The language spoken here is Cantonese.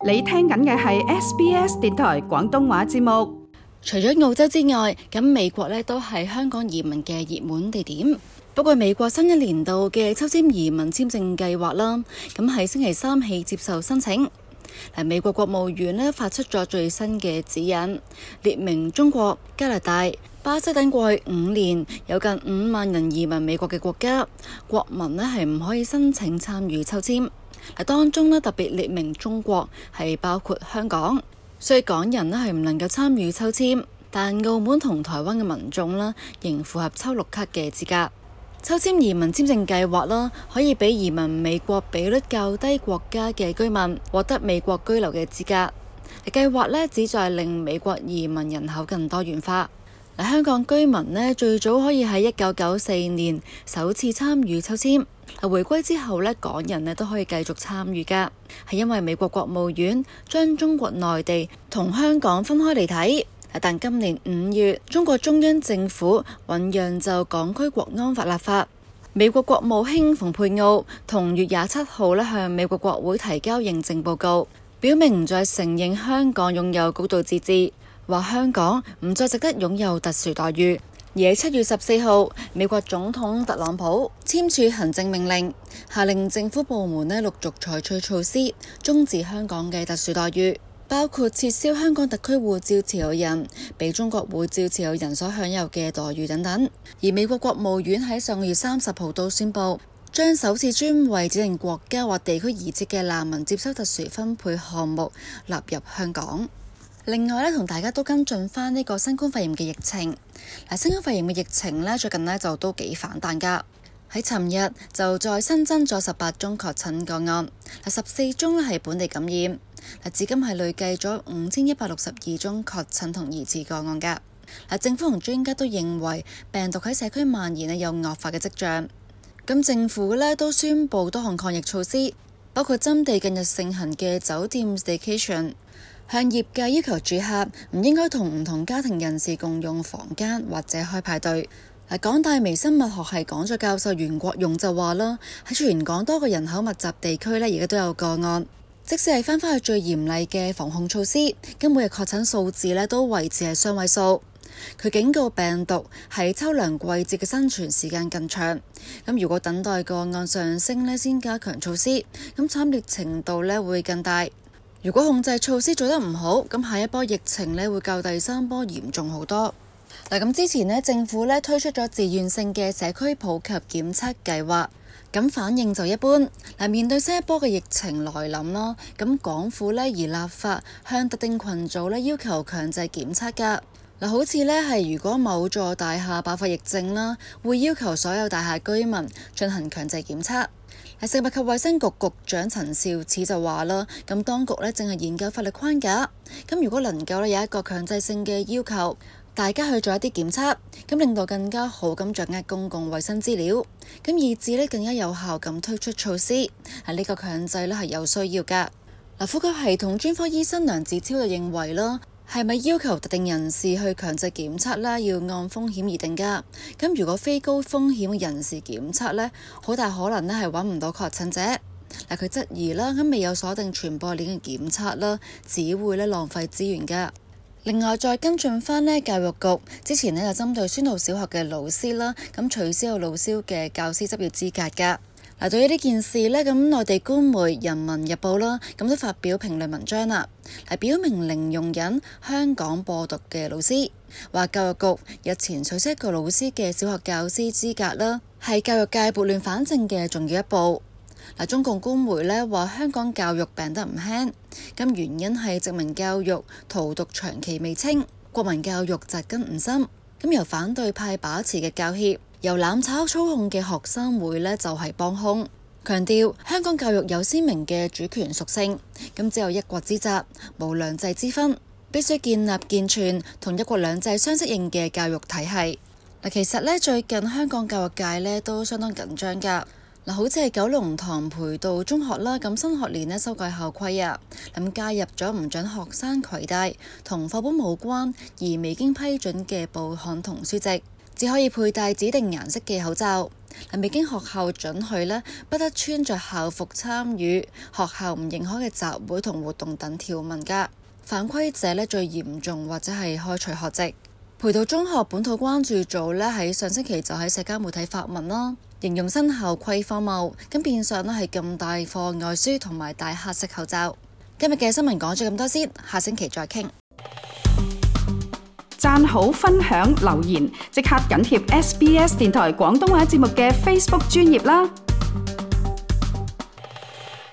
你聽緊嘅係 SBS 電台廣東話節目。 除咗澳洲之外，咁美國咧都係香港移民嘅熱門地點。不過美國新一年度嘅抽籤移民簽證計劃啦，咁喺星期三起接受申請。美國國務院咧發出咗最新嘅指引，列明中國、加拿大、巴西等過去5年有近5萬人移民美國嘅國家，國民咧係唔可以申請參與抽籤。當中咧特別列明中國係包括香港，所以港人咧係唔能夠參與抽籤，但澳門同台灣嘅民眾咧仍符合抽綠卡嘅資格。抽籤移民簽證計劃啦，可以俾移民美國比率較低國家嘅居民獲得美國居留嘅資格。計劃咧旨在令美國移民人口更多元化。香港居民咧最早可以喺1994年首次參與抽籤。回歸之後咧，港人咧都可以繼續參與㗎，係因為美國國務院將中國內地同香港分開嚟睇。但今年5月，中國中央政府醞釀就港區國安法立法。美國國務卿蓬佩奧同月27號咧向美國國會提交認證報告，表明唔再承認香港擁有高度自治，話香港唔再值得擁有特殊待遇。而喺7月14號，美國總統特朗普簽署行政命令，下令政府部門陸續採取措施，終止香港嘅特殊待遇，包括撤銷香港特區護照持有人比中國護照持有人所享有嘅待遇等等。而美國國務院喺上個月30號都宣布，將首次專為指定國家或地區而設嘅難民接收特殊分配項目納入香港。另外同大家都跟進翻呢個新冠肺炎嘅疫情。新冠肺炎嘅疫情最近就都幾反彈㗎。喺尋日就再新增咗18宗確診個案，14宗係本地感染。至今係累計咗5162宗確診同疑似個案㗎。政府同專家都認為病毒喺社區蔓延有惡化嘅跡象。咁政府都宣布多項抗疫措施，包括針對近日盛行嘅酒店 staycation，向業界要求住客唔應該同唔同家庭人士共用房間或者開派對。港大微生物學系講座教授袁國勇就話啦，喺全港多個人口密集地區而家都有個案。即使係返去最嚴厲嘅防控措施，咁每日確診數字都維持係雙位數。佢警告病毒喺秋涼季節嘅生存時間更長。咁如果等待個案上升先加強措施，咁慘烈程度會更大。如果控制措施做得唔好，咁下一波疫情會較第3波嚴重好多。咁之前政府推出咗自願性嘅社區普及檢測計劃，咁反應就一般。面對新一波嘅疫情來臨啦，咁港府而立法向特定群組要求強制檢測㗎。好似係如果某座大廈爆發疫症啦，會要求所有大廈居民進行強制檢測。食物及衛生局局長陳肇始就話啦，咁當局正係研究法律框架，咁如果能夠有一個強制性嘅要求，大家去做一啲檢測，咁令到更加好咁掌握公共衛生資料，咁以致更加有效咁推出措施。呢個強制係有需要㗎。呼吸系統專科醫生梁子超就認為啦，係咪要求特定人士去強制檢測啦？要按風險而定㗎。咁如果非高風險嘅人士檢測好大可能係揾唔到確診者。佢質疑啦，咁未有鎖定傳播鏈嘅檢測啦，只會浪費資源㗎。另外再跟進返教育局之前就針對宣道小學嘅老師啦，咁取消老師嘅教師執業資格㗎。對於呢件事咁內地官媒《人民日報》啦，咁都發表評論文章啦，表明零容忍香港播獨嘅老師，話教育局日前取消一個老師嘅小學教師資格啦，係教育界撥亂反正嘅重要一步。中共官媒話香港教育病得唔輕，咁原因係殖民教育荼毒長期未清，國民教育扎根唔深，咁由反對派把持嘅教協，由攬炒操控嘅學生會就係幫兇，強調香港教育有鮮明嘅主權屬性，咁只有一國之責，無兩制之分，必須建立健全同一國兩制相適應嘅教育體系。其實最近香港教育界都相當緊張㗎。好似係九龍塘培道中學啦，咁新學年修改校規啊，咁加入咗唔准學生攜帶同課本無關而未經批准嘅報刊同書籍，只可以佩戴指定顏色嘅口罩。 未經學校准許呢，不得穿着校服參與學校唔認可嘅集會同活動等條文㗎。犯規者呢，最嚴重或者係開除學籍。培道中學本土關注組呢，喺上星期就喺社交媒體發文啦，形容新校規荒謬，咁變相呢係禁帶課外書同埋戴黑色口罩。今日嘅新聞講咗咁多先，下星期再傾。 讚好、分享、留言，即刻緊貼SBS 電台廣東話節目嘅 Facebook 專頁啦！